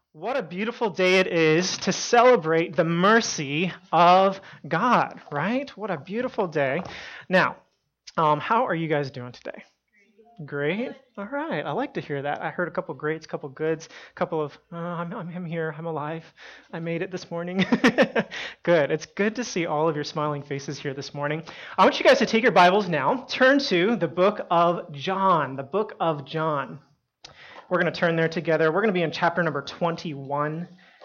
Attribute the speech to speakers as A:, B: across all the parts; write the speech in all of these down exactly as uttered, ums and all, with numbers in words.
A: What a beautiful day it is to celebrate the mercy of God, right? What a beautiful day. Now, um, how are you guys doing today? Great. All right. I like to hear that. I heard a couple greats, couple goods, a couple of, uh, I'm, I'm, I'm here, I'm alive, I made it this morning. Good. It's good to see all of your smiling faces here this morning. I want you guys to take your Bibles now, turn to the book of John, the book of John. We're going to turn there together. We're going to be in chapter number twenty-one.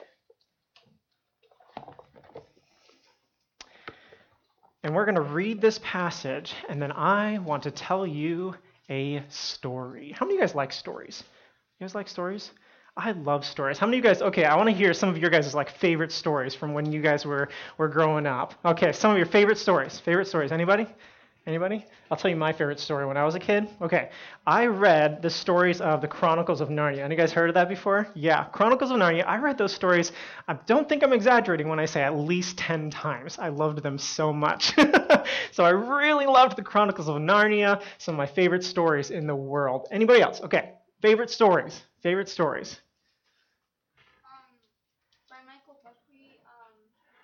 A: And we're going to read this passage, and then I want to tell you a story. How many of you guys like stories? You guys like stories? I love stories. How many of you guys, okay, I want to hear some of your guys' like favorite stories from when you guys were, were growing up. Okay, some of your favorite stories. Favorite stories. Anybody? Anybody? I'll tell you my favorite story when I was a kid. Okay, I read the stories of the Chronicles of Narnia. Any guys heard of that before? Yeah, Chronicles of Narnia. I read those stories. I don't think I'm exaggerating when I say at least ten times. I loved them so much. So I really loved the Chronicles of Narnia. Some of my favorite stories in the world. Anybody else? Okay, favorite stories. Favorite stories.
B: Um, by Michael Buckley, um,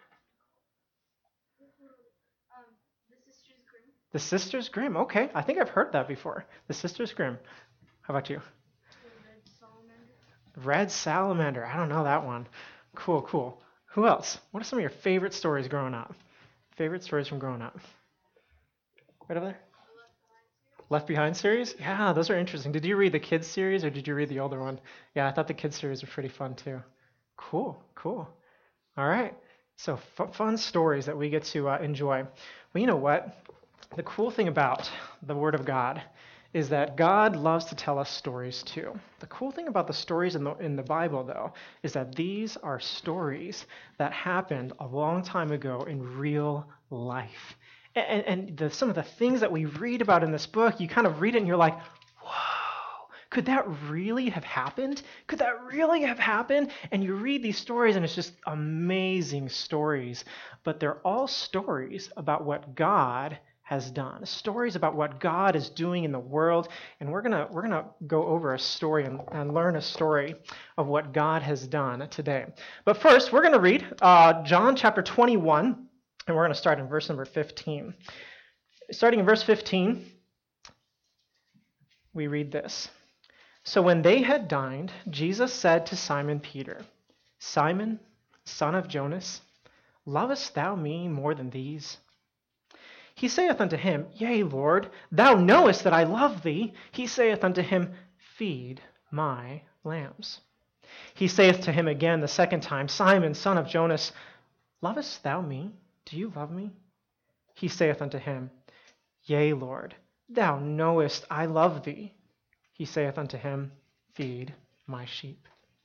B: um, The Sisters Grimm.
A: The Sisters Grimm. Okay, I think I've heard that before. The Sisters Grimm. How about you?
B: The Red Salamander.
A: Red Salamander. I don't know that one. Cool, cool. Who else? What are some of your favorite stories growing up? Favorite stories from growing up? Right over there? Left Behind series? Yeah, those are interesting. Did you read the kids series or did you read the older one? Yeah, I thought the kids series were pretty fun too. Cool, cool. All right. So f- fun stories that we get to uh, enjoy. Well, you know what? The cool thing about the Word of God is that God loves to tell us stories too. The cool thing about the stories in the in the Bible, though, is that these are stories that happened a long time ago in real life. And, and the, some of the things that we read about in this book, you kind of read it and you're like, whoa, could that really have happened? Could that really have happened? And you read these stories and it's just amazing stories. But they're all stories about what God has done, stories about what God is doing in the world, and we're gonna we're gonna go over a story and, and learn a story of what God has done today. But first, we're gonna read uh, John chapter twenty-one, and we're gonna start in verse number fifteen. Starting in verse fifteen, we read this. So when they had dined, Jesus said to Simon Peter, Simon, son of Jonas, lovest thou me more than these? He saith unto him, Yea, Lord, thou knowest that I love thee. He saith unto him, Feed my lambs. He saith to him again the second time, Simon, son of Jonas, lovest thou me? Do you love me? He saith unto him, Yea, Lord, thou knowest I love thee. He saith unto him, Feed my sheep.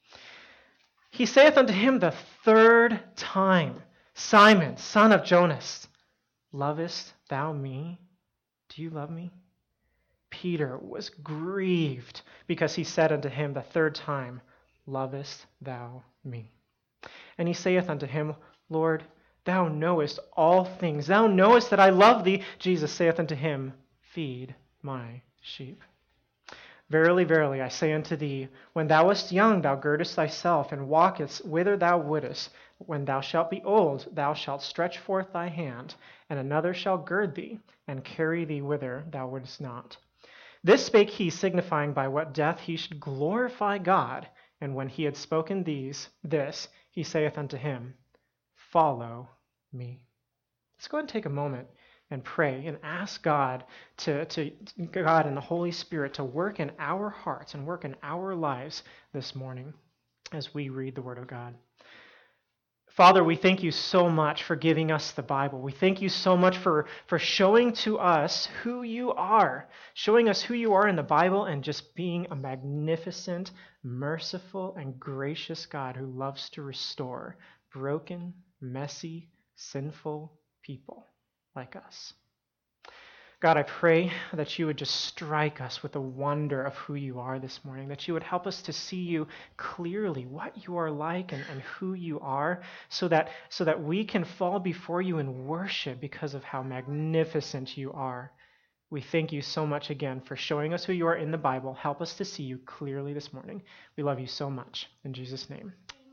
A: He saith unto him the third time, Simon, son of Jonas, lovest thou me? Do you love me? Peter was grieved because he said unto him the third time, Lovest thou me? And he saith unto him, Lord, thou knowest all things. Thou knowest that I love thee. Jesus saith unto him, Feed my sheep. Verily, verily, I say unto thee, when thou wast young, thou girdest thyself, and walkest whither thou wouldest. When thou shalt be old, thou shalt stretch forth thy hand, and another shall gird thee, and carry thee whither thou wouldest not. This spake he, signifying by what death he should glorify God. And when he had spoken these, this, he saith unto him, Follow me. Let's go ahead and take a moment and pray and ask God to, to God and the Holy Spirit to work in our hearts and work in our lives this morning as we read the Word of God. Father, we thank you so much for giving us the Bible. We thank you so much for, for showing to us who you are, showing us who you are in the Bible and just being a magnificent, merciful, and gracious God who loves to restore broken, messy, sinful people like us. God, I pray that you would just strike us with the wonder of who you are this morning, that you would help us to see you clearly, what you are like and, and who you are, so that, so that we can fall before you in worship because of how magnificent you are. We thank you so much again for showing us who you are in the Bible. Help us to see you clearly this morning. We love you so much. In Jesus' name,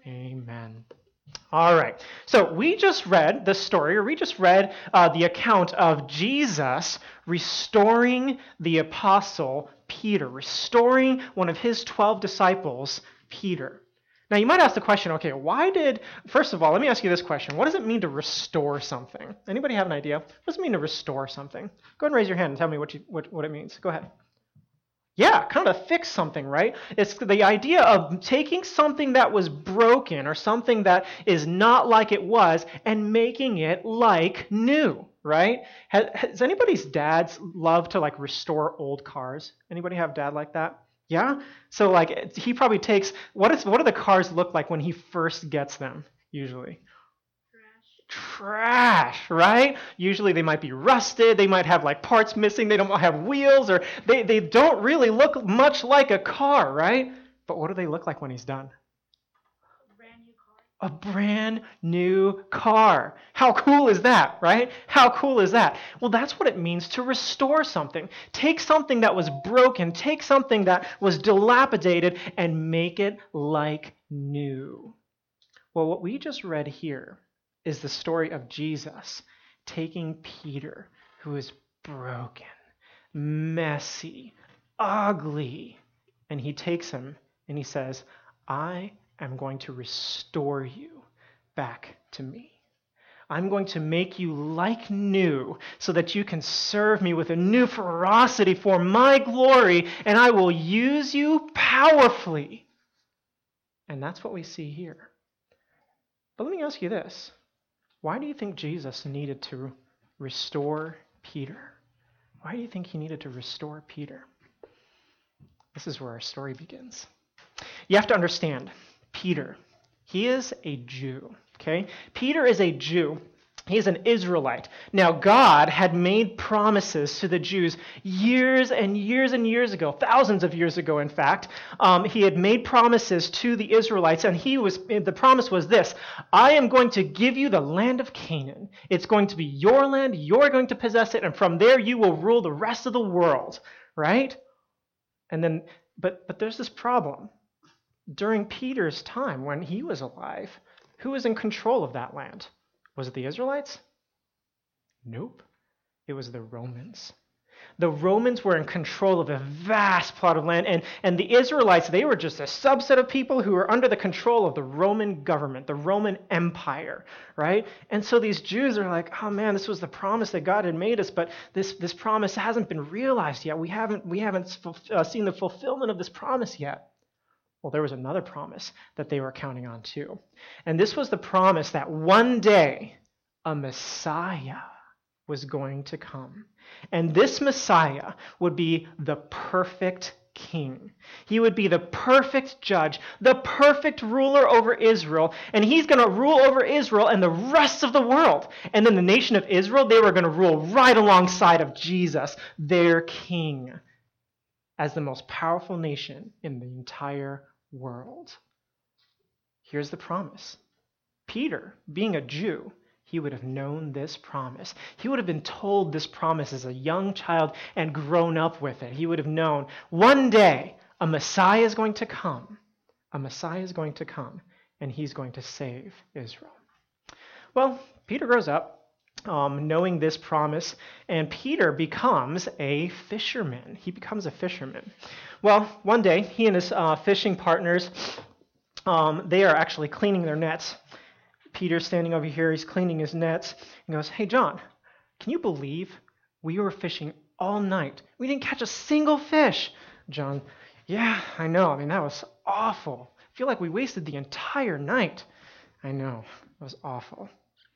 A: Amen. All right. So we just read the story, or we just read uh, the account of Jesus restoring the apostle Peter, restoring one of his twelve disciples, Peter. Now you might ask the question, okay, why did, first of all, let me ask you this question. What does it mean to restore something? Anybody have an idea? What does it mean to restore something? Go ahead and raise your hand and tell me what, you, what, what it means. Go ahead. Yeah, kind of fix something, right? It's the idea of taking something that was broken or something that is not like it was and making it like new, right? Has, has anybody's dads love to like restore old cars? Anybody have a dad like that? Yeah? So like he probably takes, what is what do the cars look like when he first gets them, usually? Trash, right? Usually they might be rusted, they might have like parts missing, they don't have wheels, or they, they don't really look much like a car, right? But what do they look like when he's done?
B: A brand new car.
A: A brand new car. How cool is that, right? How cool is that? Well, that's what it means to restore something. Take something that was broken, take something that was dilapidated, and make it like new. Well, what we just read here is the story of Jesus taking Peter, who is broken, messy, ugly, and he takes him and he says, I am going to restore you back to me. I'm going to make you like new so that you can serve me with a new ferocity for my glory, and I will use you powerfully. And that's what we see here. But let me ask you this. Why do you think Jesus needed to restore Peter? Why do you think he needed to restore Peter? This is where our story begins. You have to understand, Peter, he is a Jew, okay? Peter is a Jew. He is an Israelite. Now, God had made promises to the Jews years and years and years ago, thousands of years ago, in fact. Um, he had made promises to the Israelites, and he was the promise was this: I am going to give you the land of Canaan. It's going to be your land. You're going to possess it, and from there you will rule the rest of the world, right? And then, but but there's this problem. During Peter's time, when he was alive, who was in control of that land? Was it the Israelites? Nope. It was the Romans. The Romans were in control of a vast plot of land, and, and the Israelites, they were just a subset of people who were under the control of the Roman government, the Roman Empire, right? And so these Jews are like, oh man, this was the promise that God had made us, but this, this promise hasn't been realized yet. We haven't, we haven't uh, seen the fulfillment of this promise yet. Well, there was another promise that they were counting on too. And this was the promise that one day a Messiah was going to come. And this Messiah would be the perfect king. He would be the perfect judge, the perfect ruler over Israel. And he's going to rule over Israel and the rest of the world. And then the nation of Israel, they were going to rule right alongside of Jesus, their king, as the most powerful nation in the entire world. Here's the promise. Peter, being a Jew, he would have known this promise. He would have been told this promise as a young child and grown up with it. He would have known one day a Messiah is going to come. A Messiah is going to come, and he's going to save Israel. Well, Peter grows up um, knowing this promise, and Peter becomes a fisherman. He becomes a fisherman. Well, one day, he and his uh, fishing partners, um, they are actually cleaning their nets. Peter's standing over here, he's cleaning his nets, and goes, hey, John, can you believe we were fishing all night? We didn't catch a single fish. John, yeah, I know. I mean, that was awful. I feel like we wasted the entire night. I know. It was awful.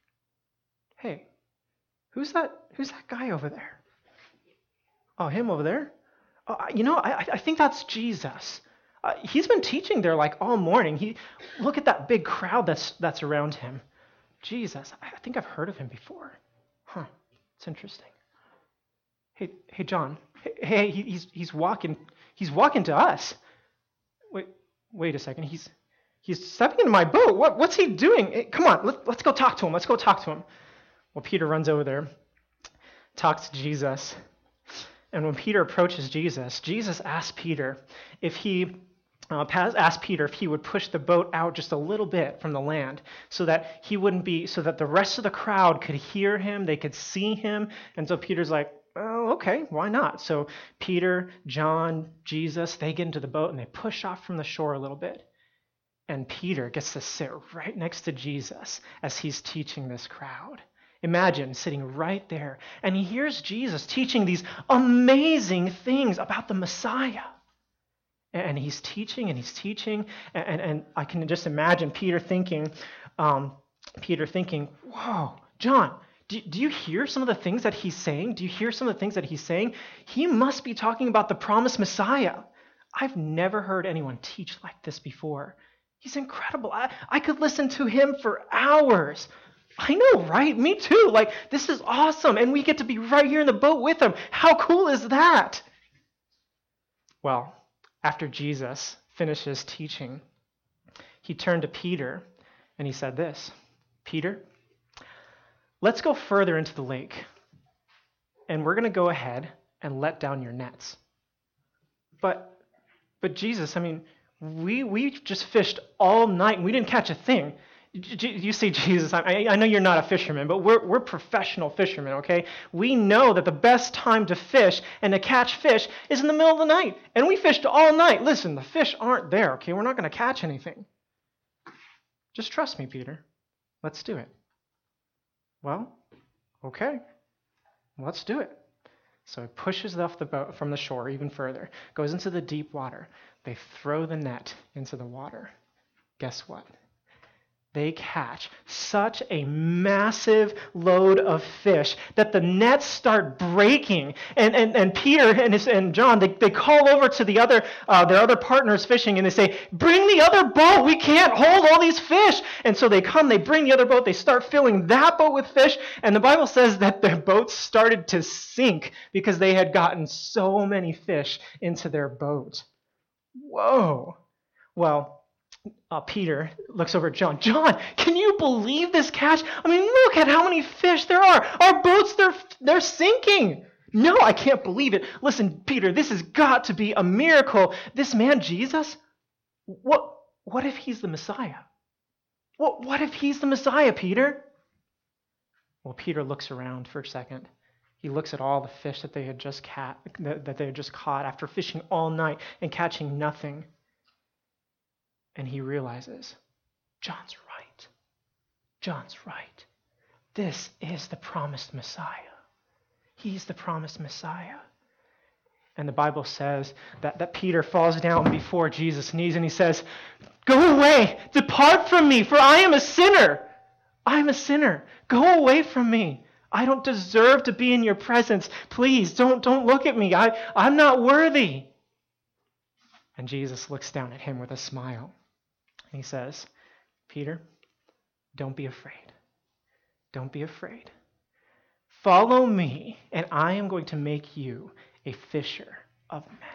A: Hey, who's that, who's that guy over there? Oh, him over there? Uh, you know, I, I think that's Jesus. Uh, he's been teaching there like all morning. He, look at that big crowd that's that's around him. Jesus, I, I think I've heard of him before. Huh? It's interesting. Hey, hey, John. Hey, hey he, he's he's walking. He's walking to us. Wait, wait a second. He's he's stepping into my boat. What what's he doing? Hey, come on, let, let's go talk to him. Let's go talk to him. Well, Peter runs over there, talks to Jesus. And when Peter approaches Jesus, Jesus asks Peter if he uh, asked Peter if he would push the boat out just a little bit from the land so that he wouldn't be, so that the rest of the crowd could hear him, they could see him. And so Peter's like, oh, okay, why not? So Peter, John, Jesus, they get into the boat and they push off from the shore a little bit. And Peter gets to sit right next to Jesus as he's teaching this crowd. Imagine sitting right there, and he hears Jesus teaching these amazing things about the Messiah. And he's teaching and he's teaching, and, and, and I can just imagine Peter thinking, um, Peter thinking, whoa, John, do, do you hear some of the things that he's saying? Do you hear some of the things that he's saying? He must be talking about the promised Messiah. I've never heard anyone teach like this before. He's incredible. I, I could listen to him for hours. I know, right? Me too. Like, this is awesome. And we get to be right here in the boat with him. How cool is that? Well, after Jesus finished his teaching, he turned to Peter and he said this, Peter, let's go further into the lake. And we're going to go ahead and let down your nets. But, but Jesus, I mean, we we just fished all night and we didn't catch a thing. You see, Jesus, I, I know you're not a fisherman, but we're we're professional fishermen, okay? We know that the best time to fish and to catch fish is in the middle of the night. And we fished all night. Listen, the fish aren't there, okay? We're not going to catch anything. Just trust me, Peter. Let's do it. Well, okay. Let's do it. So he pushes off the boat from the shore even further, goes into the deep water. They throw the net into the water. Guess what? They catch such a massive load of fish that the nets start breaking. And and, and Peter and, his, and John, they, they call over to the other uh, their other partners fishing, and they say, bring the other boat. We can't hold all these fish. And so they come, they bring the other boat. They start filling that boat with fish. And the Bible says that their boat started to sink because they had gotten so many fish into their boat. Whoa. Well, Uh, Peter looks over at John. John, can you believe this catch? I mean, look at how many fish there are. Our boats, they're, they're sinking. No, I can't believe it. Listen, Peter, this has got to be a miracle. This man, Jesus, what, what if he's the Messiah? What, what if he's the Messiah, Peter? Well, Peter looks around for a second. He looks at all the fish that they had just ca- that, that they had just caught after fishing all night and catching nothing. And he realizes, John's right. John's right. This is the promised Messiah. He's the promised Messiah. And the Bible says that, that Peter falls down before Jesus' knees and he says, go away, depart from me, for I am a sinner. I am a sinner. Go away from me. I don't deserve to be in your presence. Please, don't, don't look at me. I, I'm not worthy. And Jesus looks down at him with a smile. And he says, Peter, don't be afraid. Don't be afraid. Follow me, and I am going to make you a fisher of men.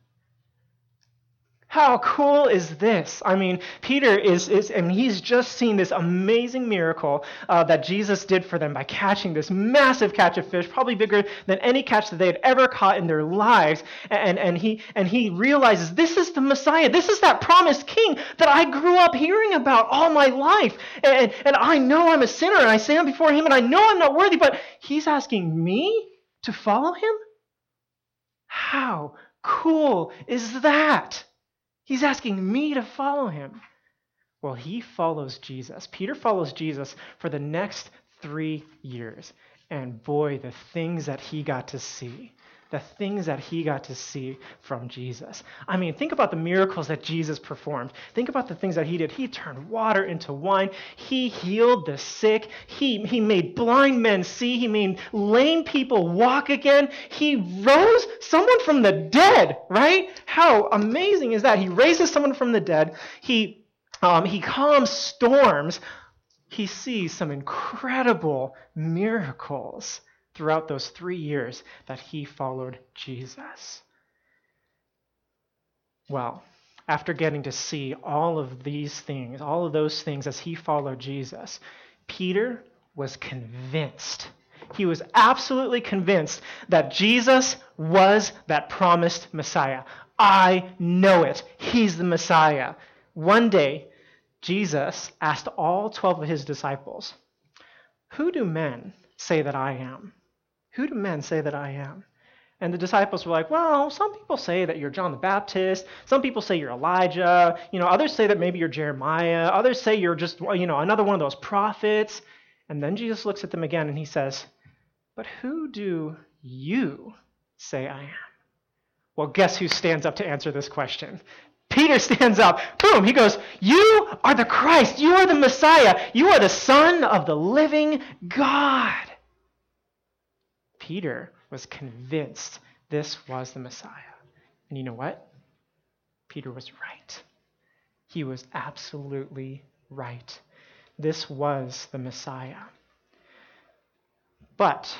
A: How cool is this? I mean, Peter is, is and he's just seen this amazing miracle uh, that Jesus did for them by catching this massive catch of fish, probably bigger than any catch that they had ever caught in their lives. And, and, he, and he realizes this is the Messiah. This is that promised king that I grew up hearing about all my life. And, and I know I'm a sinner, and I stand before him, and I know I'm not worthy, but he's asking me to follow him? How cool is that? He's asking me to follow him. Well, he follows Jesus. Peter follows Jesus for the next three years. And boy, the things that he got to see. The things that he got to see from Jesus. I mean, think about the miracles that Jesus performed. Think about the things that he did. He turned water into wine. He healed the sick. He, he made blind men see. He made lame people walk again. He rose someone from the dead, right? How amazing is that? He raises someone from the dead. He, um, he calms storms. He sees some incredible miracles throughout those three years that he followed Jesus. Well, after getting to see all of these things, all of those things as he followed Jesus, Peter was convinced. He was absolutely convinced that Jesus was that promised Messiah. I know it. He's the Messiah. One day, Jesus asked all twelve of his disciples, who do men say that I am? Who do men say that I am? And the disciples were like, well, some people say that you're John the Baptist. Some people say you're Elijah. You know, others say that maybe you're Jeremiah. Others say you're just, you know, another one of those prophets. And then Jesus looks at them again and he says, but who do you say I am? Well, guess who stands up to answer this question? Peter stands up. Boom. He goes, you are the Christ. You are the Messiah. You are the Son of the living God. Peter was convinced this was the Messiah. And you know what? Peter was right. He was absolutely right. This was the Messiah. But,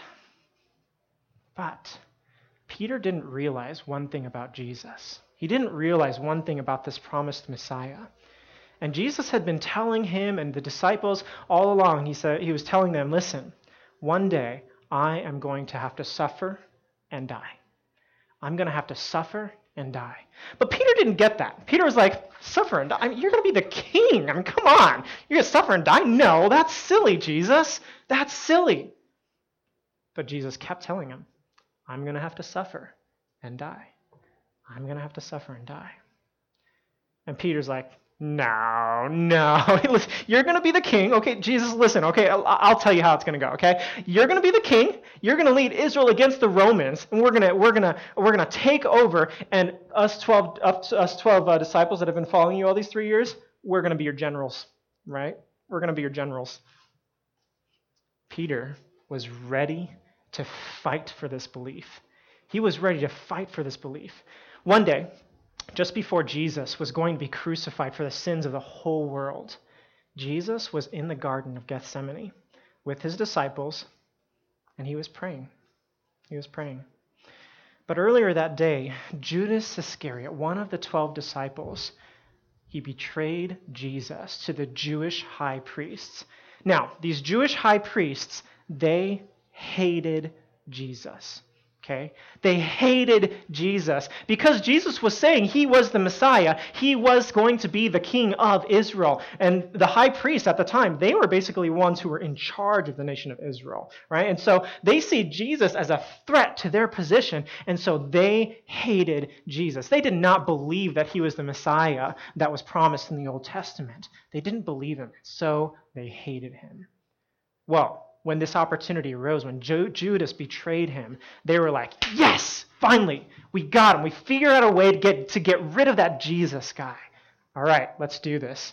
A: but, Peter didn't realize one thing about Jesus. He didn't realize one thing about this promised Messiah. And Jesus had been telling him and the disciples all along, he said, he was telling them, listen, one day I am going to have to suffer and die. I'm going to have to suffer and die. But Peter didn't get that. Peter was like, suffer and die? I mean, you're going to be the king. I mean, come on. You're going to suffer and die? No, that's silly, Jesus. That's silly. But Jesus kept telling him, I'm going to have to suffer and die. I'm going to have to suffer and die. And Peter's like, no, no. You're going to be the king. Okay, Jesus, listen. Okay, I'll, I'll tell you how it's going to go. Okay, you're going to be the king. You're going to lead Israel against the Romans, and we're going to we're going to we're going to take over. And us twelve us twelve uh, disciples that have been following you all these three years, we're going to be your generals, right? We're going to be your generals. Peter was ready to fight for this belief. He was ready to fight for this belief. One day, just before Jesus was going to be crucified for the sins of the whole world, Jesus was in the Garden of Gethsemane with his disciples, and he was praying. He was praying. But earlier that day, Judas Iscariot, one of the twelve disciples, he betrayed Jesus to the Jewish high priests. Now, these Jewish high priests, they hated Jesus. Okay? They hated Jesus because Jesus was saying he was the Messiah. He was going to be the king of Israel. And the high priests at the time, they were basically ones who were in charge of the nation of Israel, right? And so they see Jesus as a threat to their position, and so they hated Jesus. They did not believe that he was the Messiah that was promised in the Old Testament. They didn't believe him, so they hated him. Well, when this opportunity arose, when Ju- Judas betrayed him, they were like, yes, finally, we got him. We figured out a way to get to get rid of that Jesus guy. All right, let's do this.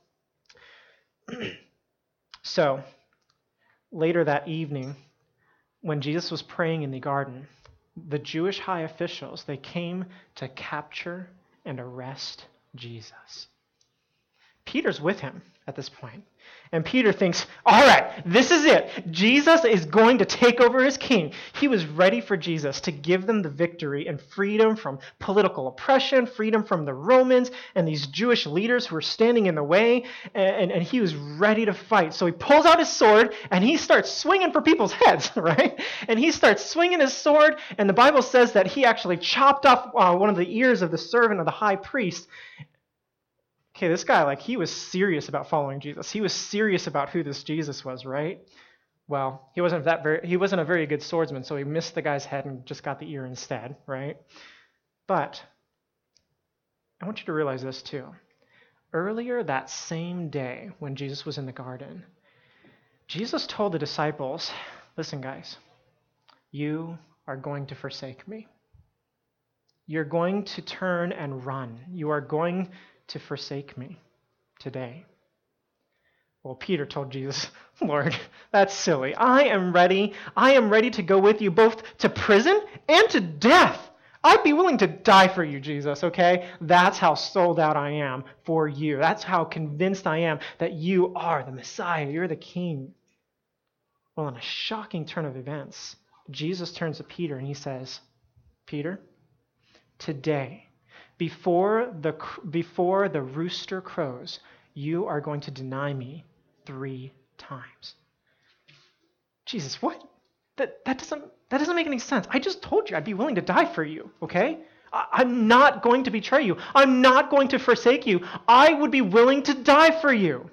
A: So, later that evening, when Jesus was praying in the garden, the Jewish high officials, they came to capture and arrest Jesus. Peter's with him at this point. And Peter thinks, all right, this is it. Jesus is going to take over as king. He was ready for Jesus to give them the victory and freedom from political oppression, freedom from the Romans and these Jewish leaders who were standing in the way. And, and, and he was ready to fight. So he pulls out his sword and he starts swinging for people's heads, right? And he starts swinging his sword. And the Bible says that he actually chopped off uh, one of the ears of the servant of the high priest. Okay, this guy, like, he was serious about following Jesus. He was serious about who this Jesus was, right? Well, he wasn't that very, he wasn't a very good swordsman, so he missed the guy's head and just got the ear instead, right? But I want you to realize this too. Earlier that same day when Jesus was in the garden, Jesus told the disciples, listen, guys, you are going to forsake me. You're going to turn and run. You are going to forsake me today. Well, Peter told Jesus, Lord, that's silly. I am ready. I am ready to go with you both to prison and to death. I'd be willing to die for you, Jesus, okay? That's how sold out I am for you. That's how convinced I am that you are the Messiah. You're the King. Well, in a shocking turn of events, Jesus turns to Peter and he says, Peter, today, Before the before the rooster crows, you are going to deny me three times. Jesus, what? That that doesn't that doesn't make any sense. I just told you I'd be willing to die for you, okay? I- I'm not going to betray you. I'm not going to forsake you. I would be willing to die for you.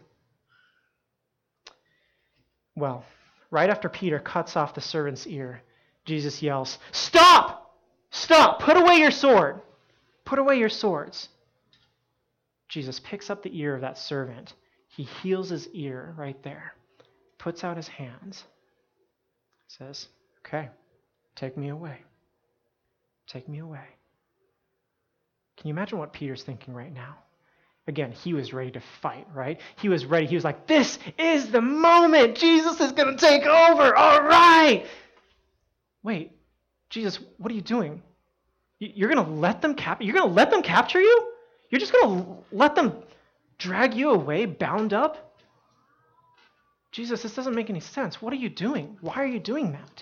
A: Well, right after Peter cuts off the servant's ear, Jesus yells, "Stop! Stop! Put away your sword! Put away your swords." Jesus picks up the ear of that servant. He heals his ear right there, puts out his hands, says, "Okay, take me away. Take me away." Can you imagine what Peter's thinking right now? Again, he was ready to fight, right? He was ready. He was like, this is the moment. Jesus is going to take over. All right. Wait, Jesus, what are you doing? You're going to let them cap- You're going to let them capture you? You're just going to let them drag you away, bound up? Jesus, this doesn't make any sense. What are you doing? Why are you doing that?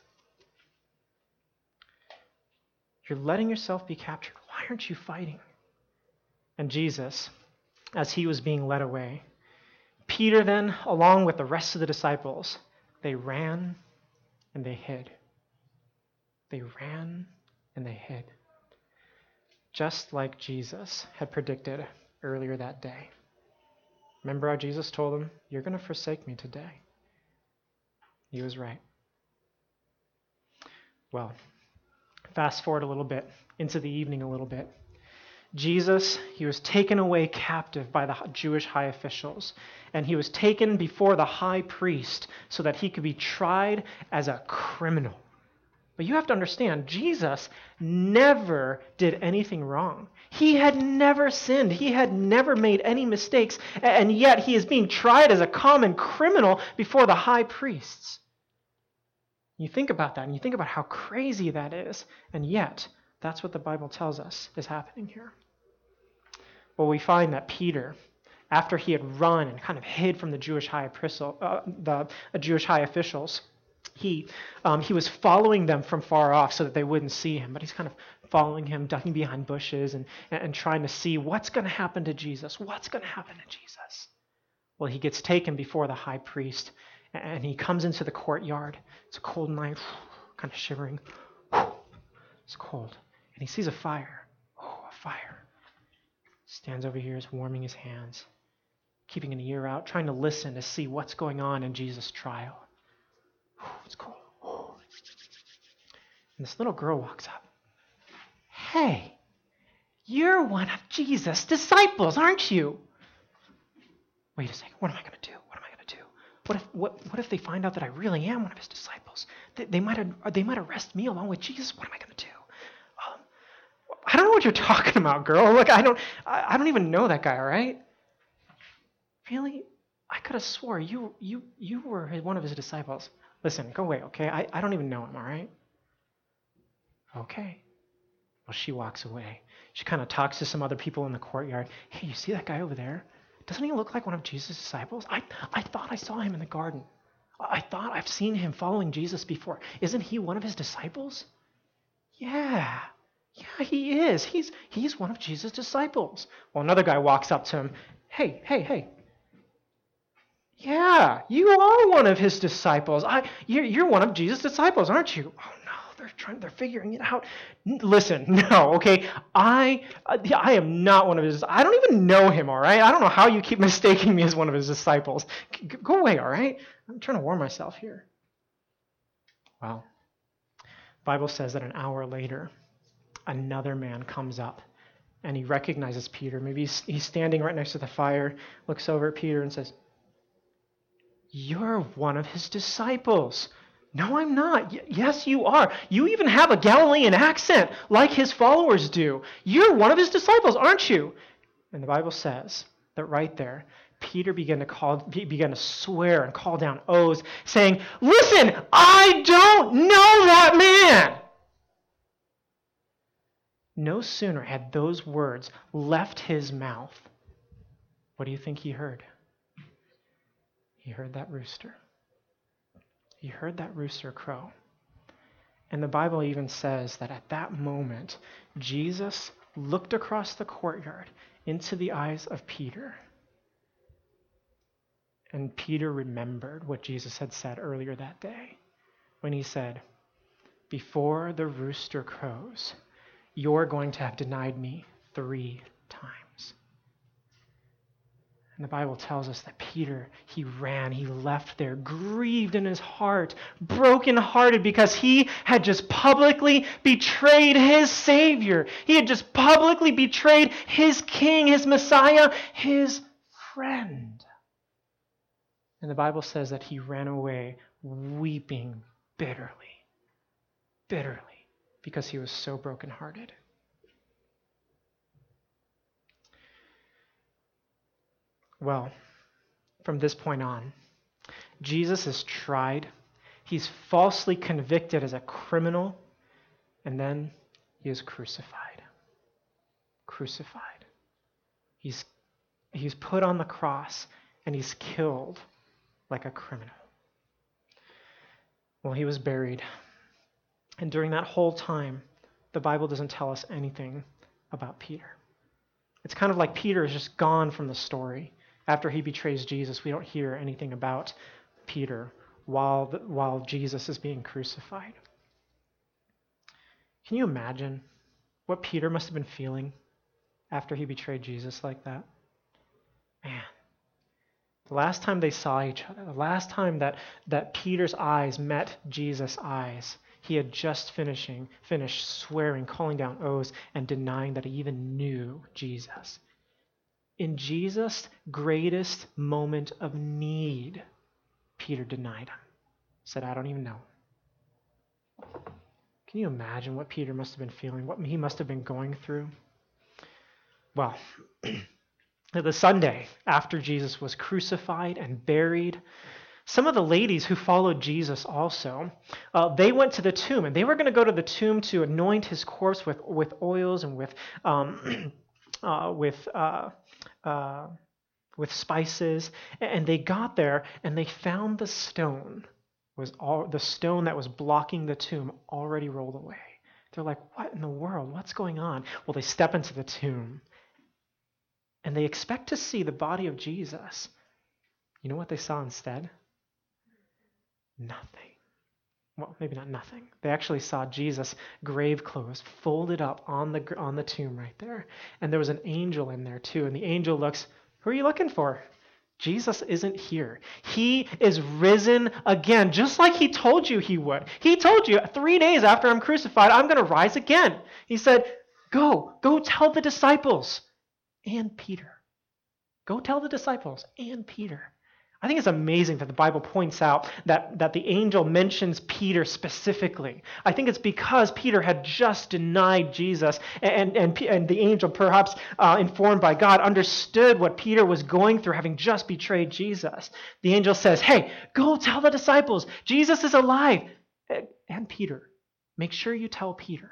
A: You're letting yourself be captured. Why aren't you fighting? And Jesus, as he was being led away, Peter then, along with the rest of the disciples, they ran and they hid. They ran and they hid. Just like Jesus had predicted earlier that day. Remember how Jesus told them, "You're going to forsake me today." He was right. Well, fast forward a little bit, into the evening a little bit. Jesus, he was taken away captive by the Jewish high officials, and he was taken before the high priest so that he could be tried as a criminal. But you have to understand, Jesus never did anything wrong. He had never sinned. He had never made any mistakes, and yet he is being tried as a common criminal before the high priests. You think about that, and you think about how crazy that is, and yet that's what the Bible tells us is happening here. Well, we find that Peter, after he had run and kind of hid from the Jewish high epistle, uh, the uh, Jewish high officials, he um, he was following them from far off so that they wouldn't see him. But he's kind of following him, ducking behind bushes, and and, and trying to see what's going to happen to Jesus. What's going to happen to Jesus? Well, he gets taken before the high priest, and he comes into the courtyard. It's a cold night, kind of shivering. It's cold, and he sees a fire. Oh, a fire. Stands over here, is warming his hands, keeping an ear out, trying to listen to see what's going on in Jesus' trial. Oh, it's cold. Oh. And this little girl walks up. "Hey, you're one of Jesus' disciples, aren't you?" Wait a second. What am I going to do? What am I going to do? What if what what if they find out that I really am one of his disciples? They, they might they might arrest me along with Jesus. What am I going to do? Um, I don't know what you're talking about, girl. Look, I don't I, I don't even know that guy. All right? Really? I could have swore you you you were one of his disciples. Listen, go away, okay? I, I don't even know him, all right? Okay. Well, she walks away. She kind of talks to some other people in the courtyard. "Hey, you see that guy over there? Doesn't he look like one of Jesus' disciples? I, I thought I saw him in the garden. I thought I've seen him following Jesus before. Isn't he one of his disciples?" Yeah. Yeah, he is. He's he's one of Jesus' disciples. Well, another guy walks up to him. "Hey, hey, hey. Yeah, you are one of his disciples. I, you're, you're one of Jesus' disciples, aren't you?" Oh no, they're trying, they're figuring it out. N- Listen, no, okay, I, uh, I am not one of his. I don't even know him. All right, I don't know how you keep mistaking me as one of his disciples. G- go away, all right. I'm trying to warm myself here. Well, the Bible says that an hour later, another man comes up, and he recognizes Peter. Maybe he's, he's standing right next to the fire, looks over at Peter and says, "You're one of his disciples." "No, I'm not." Y- yes, you are. You even have a Galilean accent like his followers do. You're one of his disciples, aren't you? And the Bible says that right there, Peter began to call, began to swear and call down oaths, saying, "Listen, I don't know that man." No sooner had those words left his mouth, what do you think he heard? He heard that rooster. He heard that rooster crow. And the Bible even says that at that moment, Jesus looked across the courtyard into the eyes of Peter. And Peter remembered what Jesus had said earlier that day when he said, "Before the rooster crows, you're going to have denied me three times. And the Bible tells us that Peter, he ran, he left there, grieved in his heart, brokenhearted because he had just publicly betrayed his Savior. He had just publicly betrayed his King, his Messiah, his friend. And the Bible says that he ran away weeping bitterly, bitterly, because he was so brokenhearted. Well, from this point on, Jesus is tried. He's falsely convicted as a criminal, and then he is crucified. Crucified. He's, he's put on the cross, and he's killed like a criminal. Well, he was buried. And during that whole time, the Bible doesn't tell us anything about Peter. It's kind of like Peter is just gone from the story. After he betrays Jesus, we don't hear anything about Peter while, the, while Jesus is being crucified. Can you imagine what Peter must have been feeling after he betrayed Jesus like that? Man, the last time they saw each other, the last time that, that Peter's eyes met Jesus' eyes, he had just finishing, finished swearing, calling down oaths, and denying that he even knew Jesus. In Jesus' greatest moment of need, Peter denied him. Said, I don't even know. Can you imagine what Peter must have been feeling, what he must have been going through? Well, the Sunday after Jesus was crucified and buried, some of the ladies who followed Jesus also, uh, they went to the tomb, and they were going to go to the tomb to anoint his corpse with, with oils and with um, uh, with uh, uh, with spices. And they got there, and they found the stone was all the stone that was blocking the tomb already rolled away. They're like, "What in the world? What's going on?" Well, they step into the tomb, and they expect to see the body of Jesus. You know what they saw instead? Nothing. Well, maybe not nothing. They actually saw Jesus' grave clothes folded up on the on the tomb right there. And there was an angel in there too. And the angel looks, who are you looking for? Jesus isn't here. He is risen again, just like he told you he would. He told you three days after I'm crucified, I'm going to rise again. He said, go, go tell the disciples and Peter. Go tell the disciples and Peter. I think it's amazing that the Bible points out that, that the angel mentions Peter specifically. I think it's because Peter had just denied Jesus, and, and, and the angel, perhaps uh, informed by God, understood what Peter was going through, having just betrayed Jesus. The angel says, hey, go tell the disciples, Jesus is alive. And Peter, make sure you tell Peter.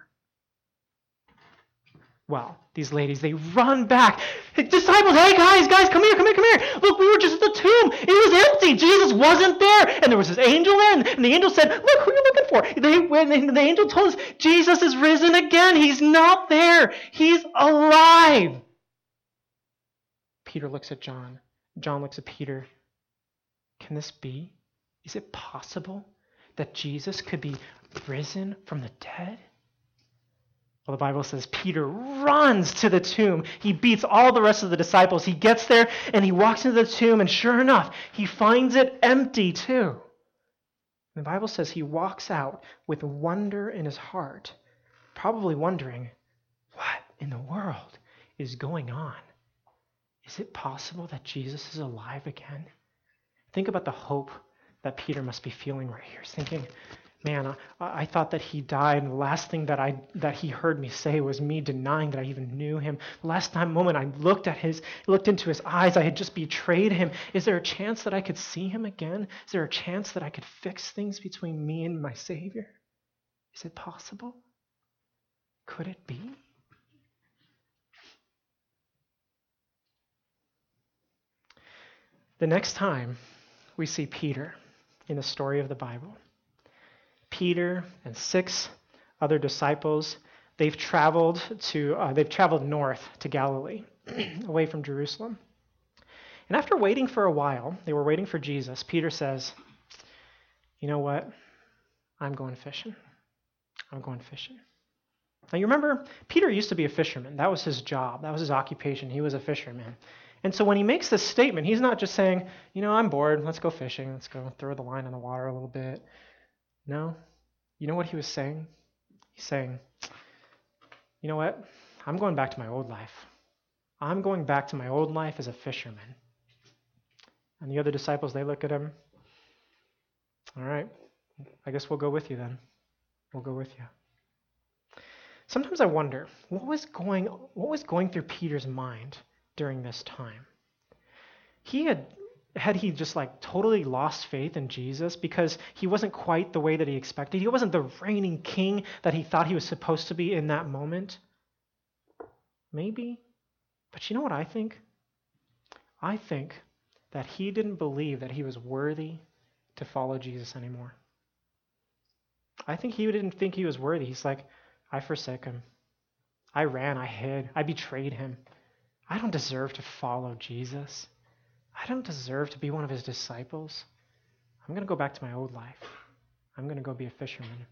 A: Well, these ladies, they run back. Disciples, hey guys, guys, come here, come here, come here. Look, we were just at the tomb. It was empty. Jesus wasn't there. And there was this angel there, and the angel said, look, who are you looking for? They, when the angel told us, Jesus is risen again. He's not there. He's alive. Peter looks at John. John looks at Peter. Can this be? Is it possible that Jesus could be risen from the dead? Well, the Bible says Peter runs to the tomb. He beats all the rest of the disciples. He gets there and he walks into the tomb, and sure enough, he finds it empty too. The Bible says he walks out with wonder in his heart, probably wondering, what in the world is going on? Is it possible that Jesus is alive again? Think about the hope that Peter must be feeling right here. He's thinking, man, I, I thought that he died, and the last thing that I that he heard me say was me denying that I even knew him. The last time moment I looked at his, looked into his eyes, I had just betrayed him. Is there a chance that I could see him again? Is there a chance that I could fix things between me and my Savior? Is it possible? Could it be? The next time we see Peter in the story of the Bible, Peter and six other disciples, they've traveled to uh, they've traveled north to Galilee, away from Jerusalem. And after waiting for a while, they were waiting for Jesus. Peter says, "You know what? I'm going fishing. I'm going fishing." Now you remember, Peter used to be a fisherman. That was his job. That was his occupation. He was a fisherman. And so when he makes this statement, he's not just saying, you know, I'm bored. Let's go fishing. Let's go throw the line in the water a little bit. No. You know what he was saying? He's saying, you know what? I'm going back to my old life. I'm going back to my old life as a fisherman. And the other disciples, they look at him. All right, I guess we'll go with you then. We'll go with you. Sometimes I wonder, what was going, what was going through Peter's mind during this time? He had, had he just like totally lost faith in Jesus because he wasn't quite the way that he expected? He wasn't the reigning king that he thought he was supposed to be in that moment? Maybe. But you know what I think? I think that he didn't believe that he was worthy to follow Jesus anymore. I think he didn't think he was worthy. He's like, I forsook him. I ran, I hid, I betrayed him. I don't deserve to follow Jesus. I don't deserve to be one of his disciples. I'm going to go back to my old life. I'm going to go be a fisherman.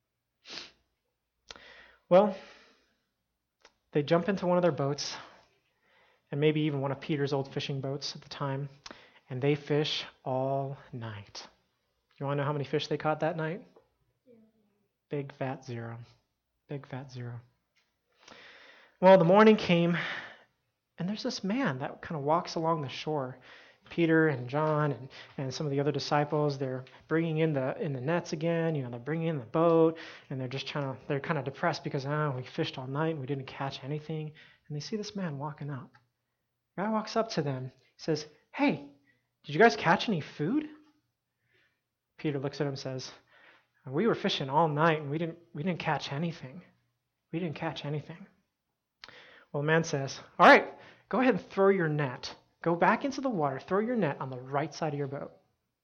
A: Well, they jump into one of their boats, and maybe even one of Peter's old fishing boats at the time, and they fish all night. You want to know how many fish they caught that night? Big fat zero. Big fat zero. Well, the morning came, and there's this man that kind of walks along the shore. Peter and John and, and some of the other disciples, they're bringing in the in the nets again. You know, they're bringing in the boat, and they're just trying to, they're kind of depressed because, ah, we fished all night and we didn't catch anything. And they see this man walking up. The guy walks up to them, says, hey, did you guys catch any food? Peter looks at him and says, we were fishing all night and we didn't we didn't catch anything. We didn't catch anything. Well, the man says, all right, go ahead and throw your net. Go back into the water, throw your net on the right side of your boat.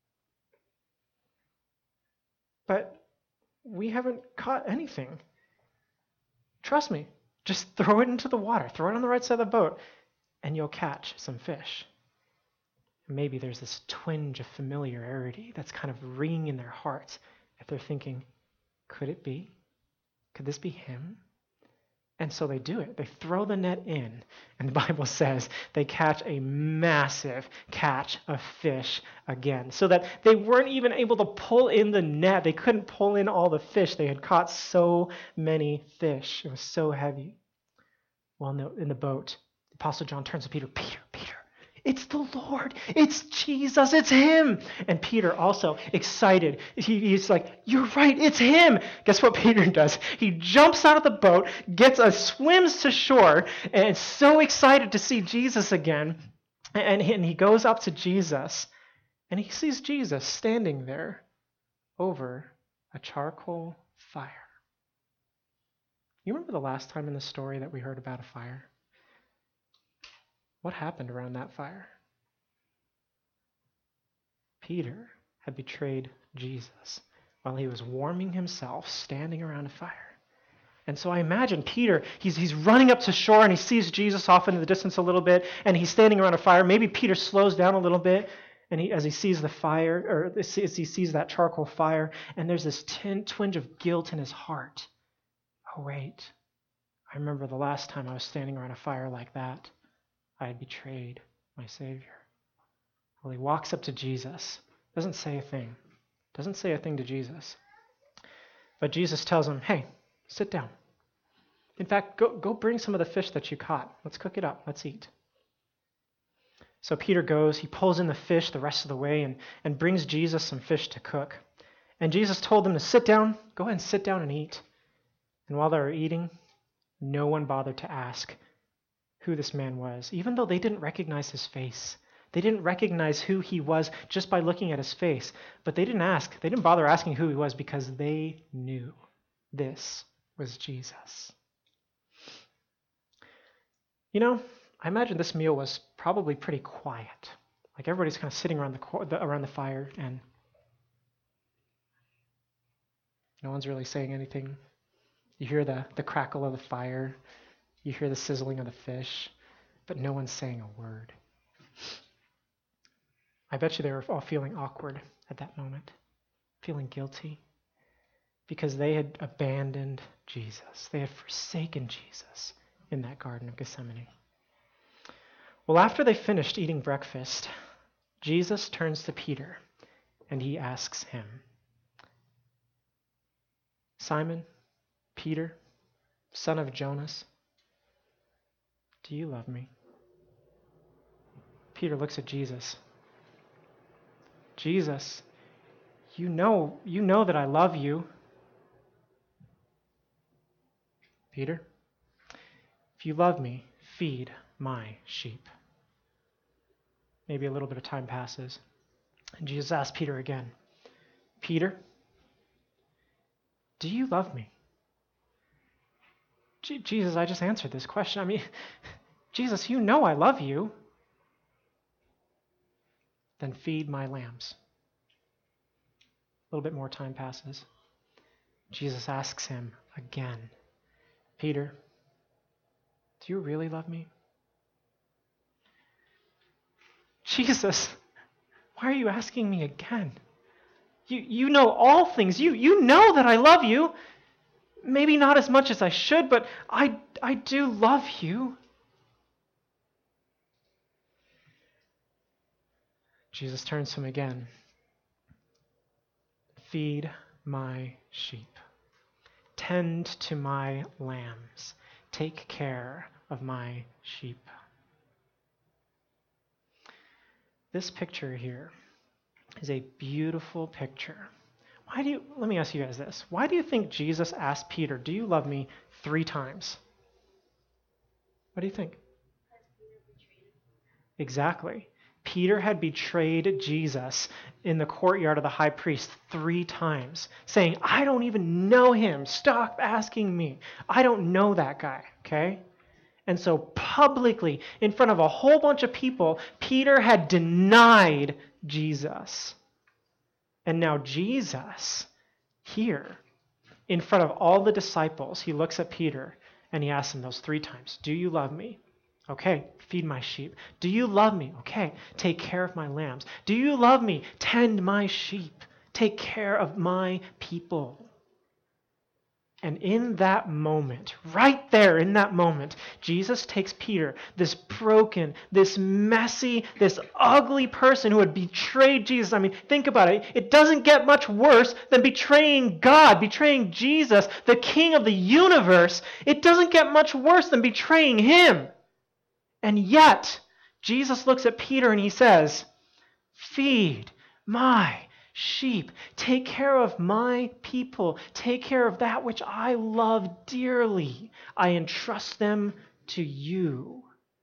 A: But we haven't caught anything. Trust me, just throw it into the water, throw it on the right side of the boat, and you'll catch some fish. Maybe there's this twinge of familiarity that's kind of ringing in their hearts if they're thinking, could it be? Could this be him? And so they do it. They throw the net in, and the Bible says they catch a massive catch of fish again, so that they weren't even able to pull in the net. They couldn't pull in all the fish. They had caught so many fish. It was so heavy. Well, in the, in the boat, the Apostle John turns to Peter, Peter, Peter, it's the Lord. It's Jesus. It's him. And Peter also excited. He, he's like, you're right. It's him. Guess what Peter does? He jumps out of the boat, gets a swims to shore, and is so excited to see Jesus again. And he, and he goes up to Jesus, and he sees Jesus standing there over a charcoal fire. You remember the last time in the story that we heard about a fire? What happened around that fire? Peter had betrayed Jesus while he was warming himself, standing around a fire. And so I imagine Peter, he's, he's running up to shore and he sees Jesus off into the distance a little bit, and he's standing around a fire. Maybe Peter slows down a little bit and he, as he sees the fire, or as he sees that charcoal fire, and there's this tin, twinge of guilt in his heart. Oh, wait. I remember the last time I was standing around a fire like that. I had betrayed my Savior. Well, he walks up to Jesus, doesn't say a thing, doesn't say a thing to Jesus. But Jesus tells him, hey, sit down. In fact, go, go bring some of the fish that you caught. Let's cook it up. Let's eat. So Peter goes, he pulls in the fish the rest of the way and, and brings Jesus some fish to cook. And Jesus told them to sit down, go ahead and sit down and eat. And while they were eating, no one bothered to ask who this man was, even though they didn't recognize his face. They didn't recognize who he was just by looking at his face. But they didn't ask. They didn't bother asking who he was because they knew this was Jesus. You know, I imagine this meal was probably pretty quiet. Like everybody's kind of sitting around the around the fire and no one's really saying anything. You hear the, the crackle of the fire. You hear the sizzling of the fish, but no one's saying a word. I bet you they were all feeling awkward at that moment, feeling guilty. because they had abandoned Jesus. They had forsaken Jesus in that Garden of Gethsemane. Well, after they finished eating breakfast, Jesus turns to Peter and he asks him, Simon, Peter, son of Jonas, do you love me? Peter looks at Jesus. Jesus, you know, you know that I love you. Peter, if you love me, feed my sheep. Maybe a little bit of time passes. And Jesus asks Peter again, Peter, do you love me? G- Jesus, I just answered this question. I mean, Jesus, you know I love you. Then feed my lambs. A little bit more time passes. Jesus asks him again, Peter, do you really love me? Jesus, why are you asking me again? You you know all things. You you know that I love you. Maybe not as much as I should, but I I do love you. Jesus turns to him again. Feed my sheep. Tend to my lambs. Take care of my sheep. This picture here is a beautiful picture. Why do you, let me ask you guys this. Why do you think Jesus asked Peter, do you love me, three times? What do you think? Exactly. Peter had betrayed Jesus in the courtyard of the high priest three times, saying, I don't even know him. Stop asking me. I don't know that guy, okay? And so publicly, in front of a whole bunch of people, Peter had denied Jesus. And now Jesus, here, in front of all the disciples, he looks at Peter and he asks him those three times, do you love me? Okay, feed my sheep. Do you love me? Okay, take care of my lambs. Do you love me? Tend my sheep. Take care of my people. And in that moment, right there in that moment, Jesus takes Peter, this broken, this messy, this ugly person who had betrayed Jesus. I mean, think about it. It doesn't get much worse than betraying God, betraying Jesus, the King of the universe. It doesn't get much worse than betraying him. And yet, Jesus looks at Peter and he says, feed my sheep. Take care of my people. Take care of that which I love dearly. I entrust them to you.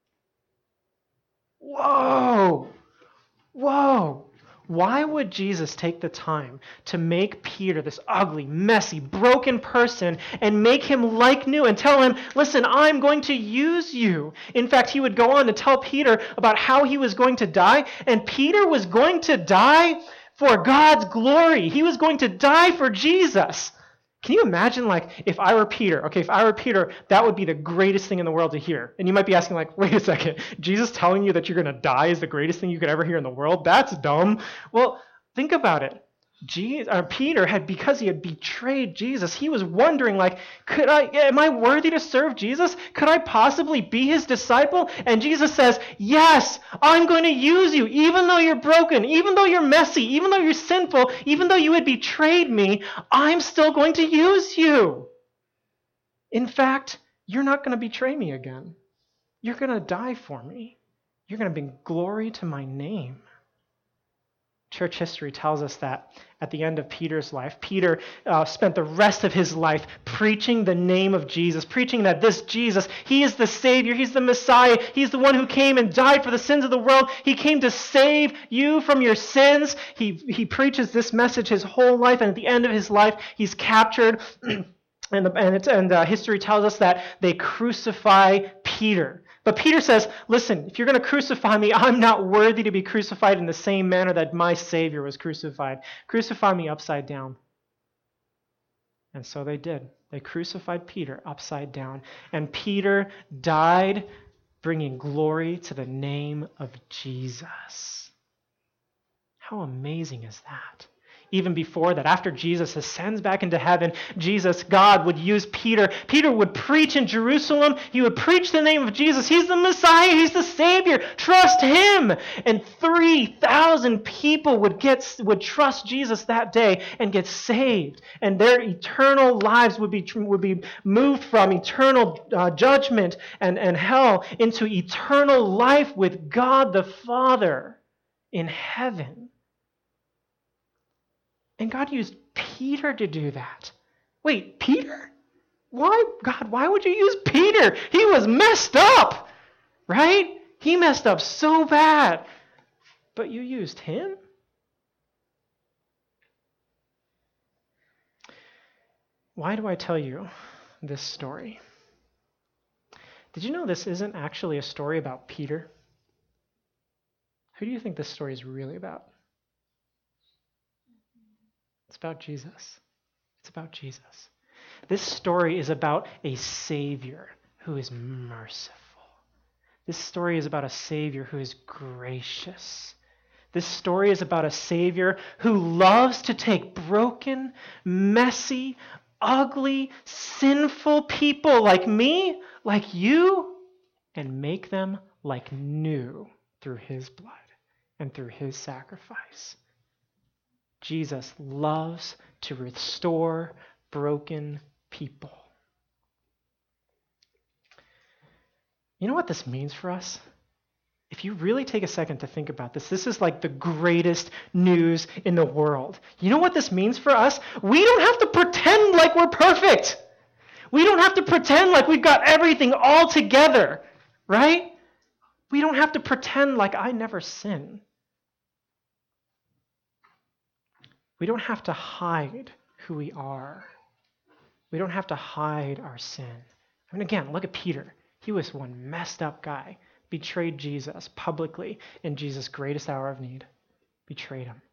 A: Whoa! Whoa! Why would Jesus take the time to make Peter, this ugly, messy, broken person, and make him like new and tell him, listen, I'm going to use you? In fact, he would go on to tell Peter about how he was going to die, and Peter was going to die for God's glory. He was going to die for Jesus. Can you imagine, like, if I were Peter, okay, if I were Peter, that would be the greatest thing in the world to hear. And you might be asking, like, wait a second, Jesus telling you that you're going to die is the greatest thing you could ever hear in the world? That's dumb. Well, think about it. Jesus, or Peter had, because he had betrayed Jesus, he was wondering, like, could I, am I worthy to serve Jesus? Could I possibly be his disciple? And Jesus says, yes, I'm going to use you, even though you're broken, even though you're messy, even though you're sinful, even though you had betrayed me, I'm still going to use you. In fact, you're not going to betray me again. You're going to die for me. You're going to bring glory to my name. Church history tells us that at the end of Peter's life, Peter uh, spent the rest of his life preaching the name of Jesus, preaching that this Jesus, he is the Savior, he's the Messiah, he's the one who came and died for the sins of the world. He came to save you from your sins. He, he preaches this message his whole life, and at the end of his life, he's captured. and and, it's, and uh, history tells us that they crucify Peter. But Peter says, listen, if you're going to crucify me, I'm not worthy to be crucified in the same manner that my Savior was crucified. Crucify me upside down. And so they did. They crucified Peter upside down. And Peter died bringing glory to the name of Jesus. How amazing is that? even before that, after Jesus ascends back into heaven, Jesus, God, would use Peter. Peter would preach in Jerusalem. He would preach the name of Jesus. He's the Messiah. He's the Savior. Trust him. And three thousand people would get would trust Jesus that day and get saved. And their eternal lives would be, would be moved from eternal uh, judgment and, and hell into eternal life with God the Father in heaven. And God used Peter to do that. Wait, Peter? Why, God, why would you use Peter? He was messed up, right? He messed up so bad. But you used him? Why do I tell you this story? Did you know this isn't actually a story about Peter? Who do you think this story is really about? It's about Jesus. It's about Jesus. This story is about a Savior who is merciful. This story is about a Savior who is gracious. This story is about a Savior who loves to take broken, messy, ugly, sinful people like me, like you, and make them like new through his blood and through his sacrifice. Jesus loves to restore broken people. You know what this means for us? If you really take a second to think about this, this is like the greatest news in the world. You know what this means for us? We don't have to pretend like we're perfect. We don't have to pretend like we've got everything all together, right? We don't have to pretend like I never sin. We don't have to hide who we are. We don't have to hide our sin. I mean, again, look at Peter. He was one messed up guy. Betrayed Jesus publicly in Jesus' greatest hour of need. Betrayed him.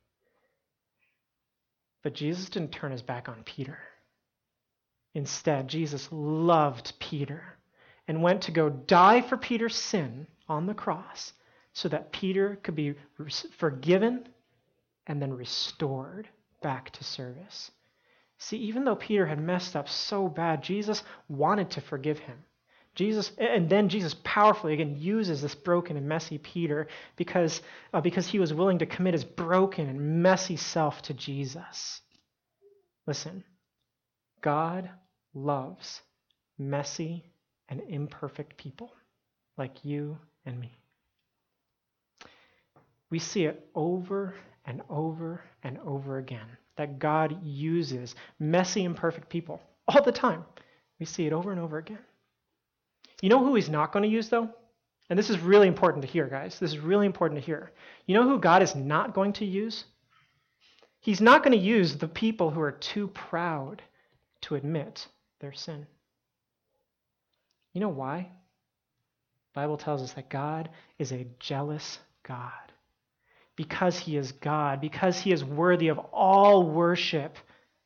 A: But Jesus didn't turn his back on Peter. Instead, Jesus loved Peter and went to go die for Peter's sin on the cross so that Peter could be forgiven and then restored back to service. See, even though Peter had messed up so bad, Jesus wanted to forgive him. Jesus, and then Jesus powerfully again uses this broken and messy Peter because, uh, because he was willing to commit his broken and messy self to Jesus. Listen, God loves messy and imperfect people like you and me. We see it over and over and over again that God uses messy, imperfect people all the time. We see it over and over again. You know who he's not going to use, though? And this is really important to hear, guys. This is really important to hear. You know who God is not going to use? He's not going to use the people who are too proud to admit their sin. You know why? The Bible tells us that God is a jealous God. Because he is God, because he is worthy of all worship,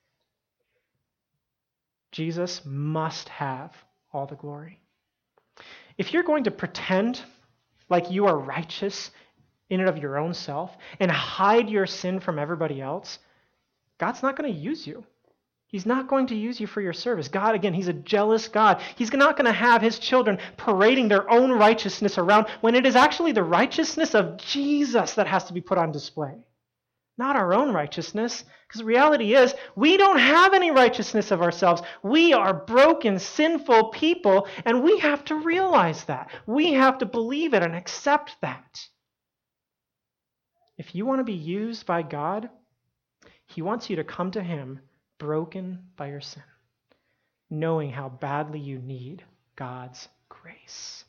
A: Jesus must have all the glory. If you're going to pretend like you are righteous in and of your own self and hide your sin from everybody else, God's not going to use you. He's not going to use you for your service. God, again, he's a jealous God. He's not going to have his children parading their own righteousness around when it is actually the righteousness of Jesus that has to be put on display. Not our own righteousness, because the reality is we don't have any righteousness of ourselves. We are broken, sinful people, and we have to realize that. We have to believe it and accept that. If you want to be used by God, he wants you to come to him broken by your sin, knowing how badly you need God's grace.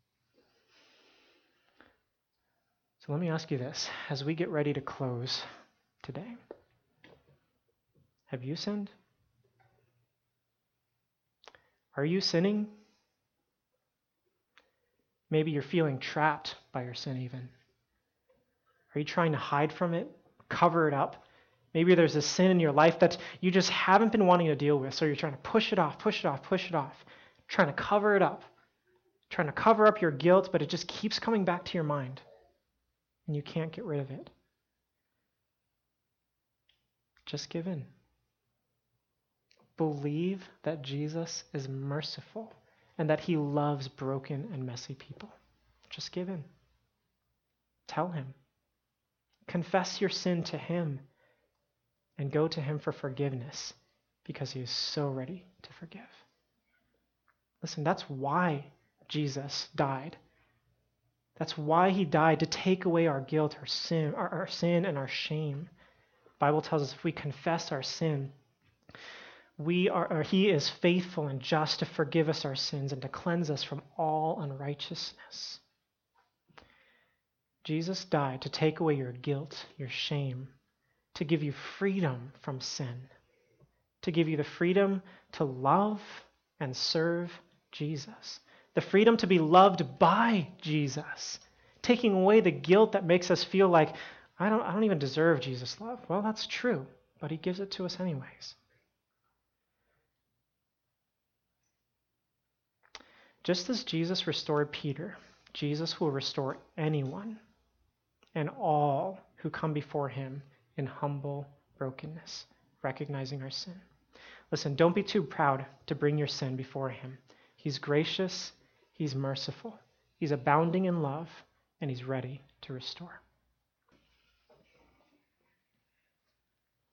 A: So let me ask you this, as we get ready to close today. Have you sinned? Are you sinning? Maybe you're feeling trapped by your sin even. Are you trying to hide from it, cover it up? Maybe there's a sin in your life that you just haven't been wanting to deal with, so you're trying to push it off, push it off, push it off, trying to cover it up, trying to cover up your guilt, but it just keeps coming back to your mind, and you can't get rid of it. Just give in. Believe that Jesus is merciful and that he loves broken and messy people. Just give in. Tell him. Confess your sin to him and go to him for forgiveness because he is so ready to forgive. Listen, that's why Jesus died. That's why he died, to take away our guilt, our sin, our, our sin and our shame. The Bible tells us if we confess our sin, we are, or he is faithful and just to forgive us our sins and to cleanse us from all unrighteousness. Jesus died to take away your guilt, your shame, to give you freedom from sin, to give you the freedom to love and serve Jesus, the freedom to be loved by Jesus, taking away the guilt that makes us feel like, I don't, I don't even deserve Jesus' love. Well, that's true, but he gives it to us anyways. Just as Jesus restored Peter, Jesus will restore anyone and all who come before him in humble brokenness, recognizing our sin. Listen, don't be too proud to bring your sin before him. He's gracious, he's merciful, he's abounding in love, and he's ready to restore.